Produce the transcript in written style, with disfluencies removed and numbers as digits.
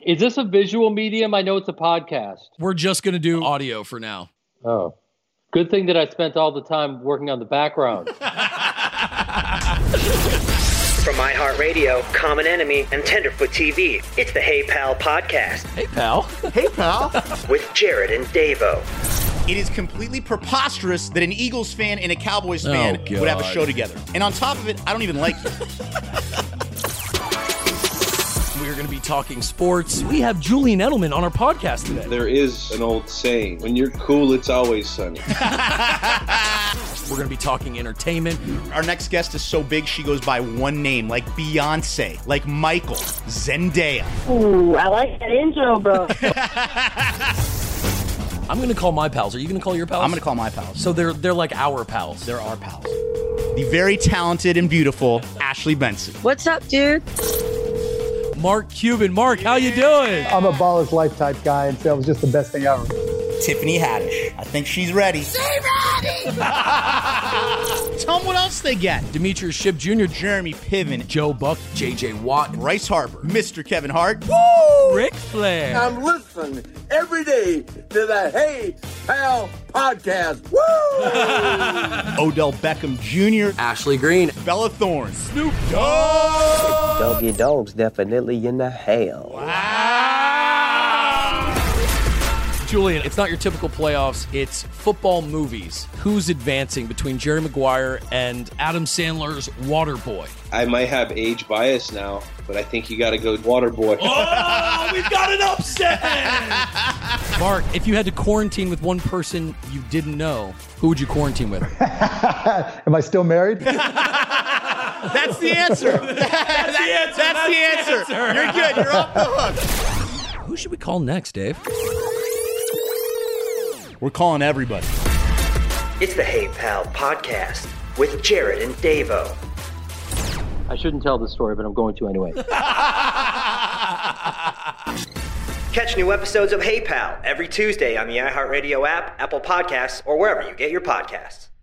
Is this a visual medium? I know it's a podcast. We're just going to do audio for now. Oh, good thing that I spent all the time working on the background. From iHeartRadio, Common Enemy, and Tenderfoot TV, it's the Hey Pal podcast. Hey, pal. Hey, pal. With Jared and Davo. It is completely preposterous that an Eagles fan and a Cowboys fan would have a show together. And on top of it, I don't even like you. We're going to be talking sports. We have Julian Edelman on our podcast today. There is an old saying, when you're cool, it's always sunny. We're going to be talking entertainment. Our next guest is so big, she goes by one name, like Beyonce, like Michael, Zendaya. Ooh, I like that intro, bro. I'm going to call my pals. Are you going to call your pals? I'm going to call my pals. So they're like our pals. They're our pals. The very talented and beautiful Ashley Benson. What's up, dude? Mark Cuban. Mark, how you doing? I'm a baller's life type guy, and that was just the best thing ever. Tiffany Haddish. I think she's ready. She's ready! Tell them what else they get. Demetrius Shipp Jr., Jeremy Piven, Joe Buck, J.J. Watt, Bryce Harper, Mr. Kevin Hart, Woo! Ric Flair. I'm listening every day to the Hey Pal podcast. Woo! Odell Beckham Jr., Ashley Green, Bella Thorne, Snoop Dogg. Doggy Dog's definitely in the hell. Julian, it's not your typical playoffs. It's football movies. Who's advancing between Jerry Maguire and Adam Sandler's Waterboy? I might have age bias now, but I think you got to go Waterboy. Oh, we've got an upset! Mark, if you had to quarantine with one person you didn't know, who would you quarantine with? Am I still married? That's the answer. That's the answer. You're good. You're off the hook. Who should we call next, Dave? We're calling everybody. It's the Hey Pal podcast with Jared and Davo. I shouldn't tell this story, but I'm going to anyway. Catch new episodes of Hey Pal every Tuesday on the iHeartRadio app, Apple Podcasts, or wherever you get your podcasts.